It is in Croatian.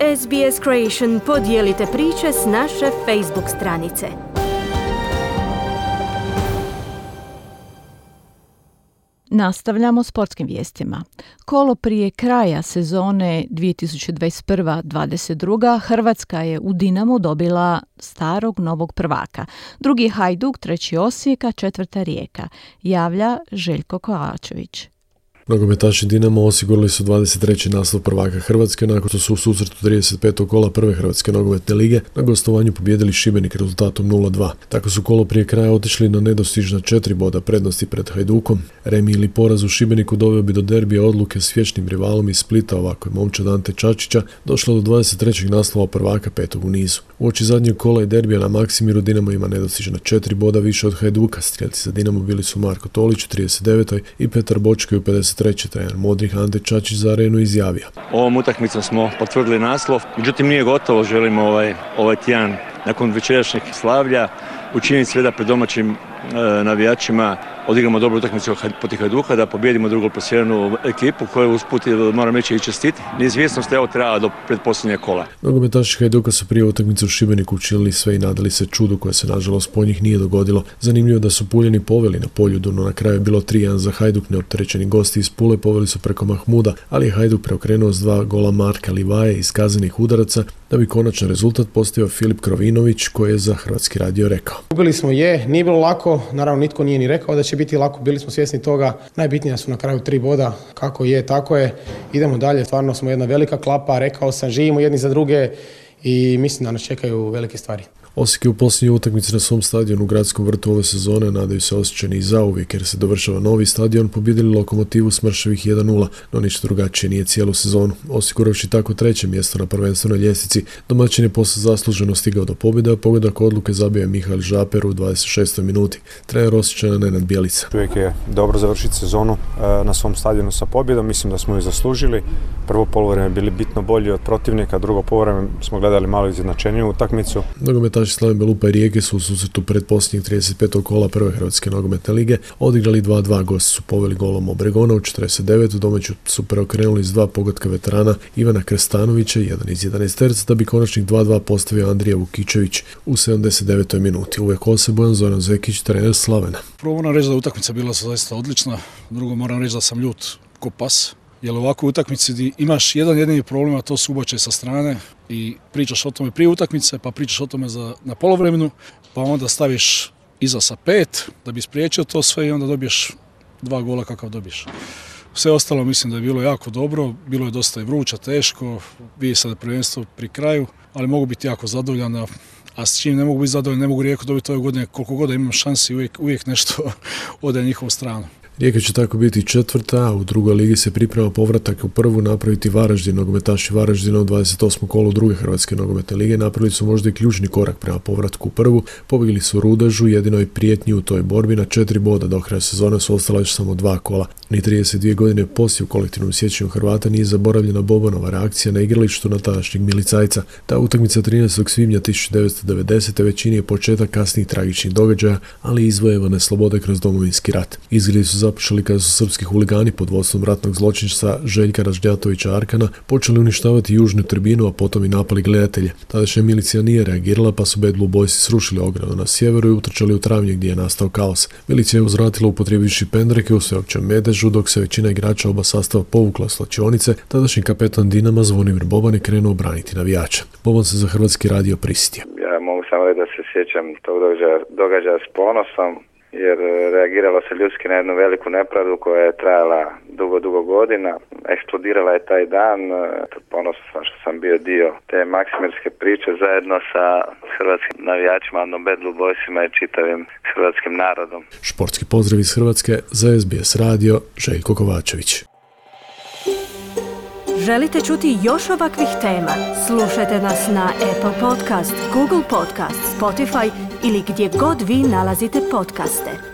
SBS Creation podijelite priče s naše Facebook stranice. Nastavljamo sportskim vijestima. Kolo prije kraja sezone 2021-22 Hrvatska je u Dinamu dobila starog novog prvaka. Drugi je Hajduk, treći Osijek, a četvrta Rijeka. Javlja Željko Kovačević. Nogometaši Dinamo osigurali su 23. naslov prvaka Hrvatske nakon što su u susretu 35. kola prve Hrvatske nogometne lige na gostovanju pobijedili Šibenik rezultatom 0-2. Tako su kolo prije kraja otišli na nedostižna 4 boda prednosti pred Hajdukom. Remi ili poraz u Šibeniku doveo bi do derbija odluke s vječnim rivalom iz Splita, ovako je momčad Ante Čačića došlo do 23. naslova prvaka petog u nizu. Uoči zadnjeg kola i derbija na Maksimiru Dinamo ima nedostižna 4 boda više od Hajduka. Strijelci za Dinamo bili su Marko Tolić u 39. i Petar Bočki u 53. Trener modrih Ante Čačić za Arenu izjavio: Ovom utakmicom smo potvrdili naslov, međutim nije gotovo, želimo ovaj tjedan nakon večerašnjeg slavlja učiniti sve da pred domaćim navijačima odigramo dobru utakmicu protiv Hajduka, da pobijedimo drugoplasiranu ekipu koju usput moram reći i čestiti. Neizvjesnost je ovo trajala do predposljednjeg kola. Nogometaši Hajduka su prije utakmice u Šibeniku učinili sve i nadali se čudu koje se nažalost po njih nije dogodilo. Zanimljivo da su Puljani poveli na Poljudu, no na kraju je bilo 3-1 za Hajduk. Neopterećeni gosti iz Pule poveli su preko Mahmuda, ali je Hajduk preokrenuo s 2 gola Marka Livaje iz kaznenih udaraca, da bi konačan rezultat postavio Filip Krovinović, koji je za Hrvatski radio rekao: Ubili smo nije bilo lako, naravno nitko nije ni rekao da će biti lako, bili smo svjesni toga, najbitnije su na kraju 3 boda, kako je, tako je, idemo dalje, stvarno smo jedna velika klapa, rekao sam, živimo jedni za druge i mislim da nas čekaju velike stvari. Osijek je u posljednjoj utakmici na svom stadionu u Gradskom vrtu ove sezone, nadaju se Osječani i zauvijek jer se dovršava novi stadion, pobijedili Lokomotivu s mršavih 1-0, no ništa drugačije nije cijelu sezonu. Osiguravši tako 3. mjesto na prvenstvenoj ljestvici, domaćin je posle zasluženo stigao do pobjede, a pogodak odluke zabio je Mihael Žaper u 26. minuti. Trener Osječana Nenad Bjelica: Uvijek je dobro završiti sezonu na svom stadionu sa pobjedom, mislim da smo ju zaslužili. Prvo poluvreme bili bitno bolji od protivnika, drugo poluvreme smo gledali malo izjednačeniju utakmicu. Nogometaši Slaven Belupa i Rijeke su u susretu predposljednjeg 35. kola prve Hrvatske nogometne lige odigrali 2-2, gosti su poveli golom Obregona u 49. domaći su preokrenuli s 2 pogotka veterana Ivana Krstanovića, jedan iz 11 terca, da bi konačnih 2-2 postavio Andrija Vukičević u 79. minuti. Uvijek osebujan Zoran Zekić, trener Slavena: Prvo moram reći da utakmica bila zaista odlična, drugo moram reći da sam ljut ko pas. Jer u ovakvoj utakmici gdje imaš jedan jedini problem, a to su ubačaj sa strane i pričaš o tome prije utakmice, pa pričaš o tome na poluvremenu, pa onda staviš iza sa 5 da bi spriječio to sve i onda dobiješ 2 gola kakav dobiješ. Sve ostalo mislim da je bilo jako dobro, bilo je dosta i vruća, teško, vidi se da je prvenstvo pri kraju, ali mogu biti jako zadovoljan, a s čim ne mogu biti zadovoljan, ne mogu Rijeku dobiti ove godine, koliko god imam šansi, uvijek nešto ode na njihovu stranu. Rijeka će tako biti 4., a u drugoj ligi se priprema povratak u prvu napraviti Varaždin. Nogometaši Varaždina u 28. kolu druge Hrvatske nogometne lige napravili su možda i ključni korak prema povratku u prvu. Pobjegli su Rudežu, jedinoj prijetnji u toj borbi, na 4 boda. Do kraja sezone su ostala još samo 2 kola. Ni 32 godine poslije u kolektivnom sjećanju Hrvata nije zaboravljena Bobanova reakcija na igralištu na tadašnjeg milicajca. Ta utakmica 13. svibnja 1990. većini je početak kasnijih tragičnih događaja, ali i izvojevane slobode kroz Domovinski rat. Izgredi su započeli kada su srpski huligani pod vodstvom ratnog zločinca Željka Ražnjatovića Arkana počeli uništavati južnu tribinu, a potom i napali gledatelje. Tadašnja milicija nije reagirala, pa su Bad Blue Boysi srušili ogradu na sjeveru i utrčali u Travnje gdje je nastao kaos. Milicija je uzvratila upotrijebivši pendreke u sveopćem medežu, dok se većina igrača oba sastava povukla s slačionice. Tadašnji kapetan Dinama Zvonimir Boban je krenuo braniti navijača. Boban se za Hrvatski radio prisjetio: Ja mogu samo reći da se sjećam tog događaja s ponosom, jer reagiralo se ljudski na jednu veliku nepravdu koja je trajala dugo godina. Eksplodirala je taj dan, ponosan sam što sam bio dio te maksimirske priče zajedno sa hrvatskim navijačima, Bad Blue Boysima i čitavim hrvatskim narodom. Športski pozdrav iz Hrvatske za SBS radio, Željko Kovačević. Želite čuti još ovakvih tema? Slušajte nas na Apple Podcast, Google Podcast, Spotify ili gdje god vi nalazite podcaste.